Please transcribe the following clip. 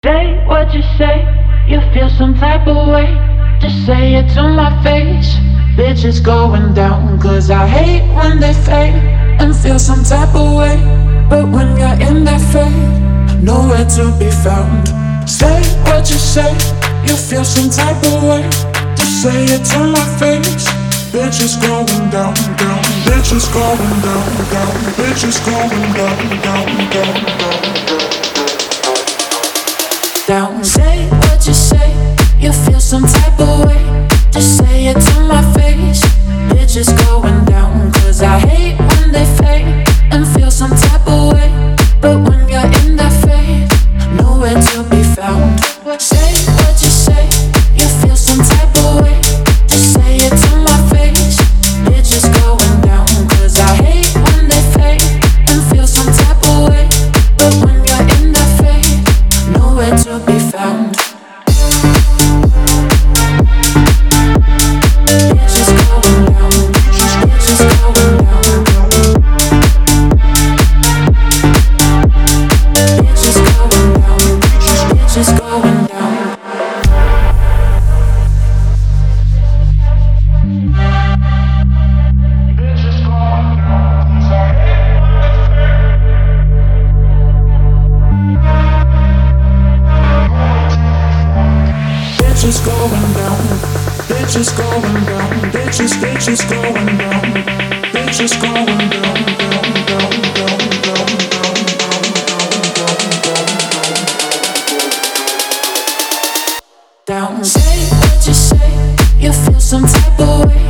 Say what you say, you feel some type of way. Just say it to my face. Bitch, it's going down, cause I hate when they fade and feel some type of way. But when you're in that fade, nowhere to be found. Say what you say, you feel some type of way. Just say it to my face. Bitch, it's going down, down. Bitch, it's going down, down. Bitch, it's going down, down, down, down, down. Down. Say what you say, you feel some type of way. Just say it to my face. Bitch, it's going down, cause I hate when they fade and feel some type of way. But when you're in that fade, nowhere to be found. Say what you say, you feel some type of way. Just say it to my face. Bitch, it's going down, cause I hate when they fade and feel some type of way. But when you're in that fade, nowhere to be found. Bitch, it's going down. Bitch, it's going down. Bitch, it's going down. Bitch, it's going down. Bitch is going down, bitch is going down, bitch is going down, bitch is going down, down, down, down, down, down, down, down, down. Say what you say, you feel some type of way.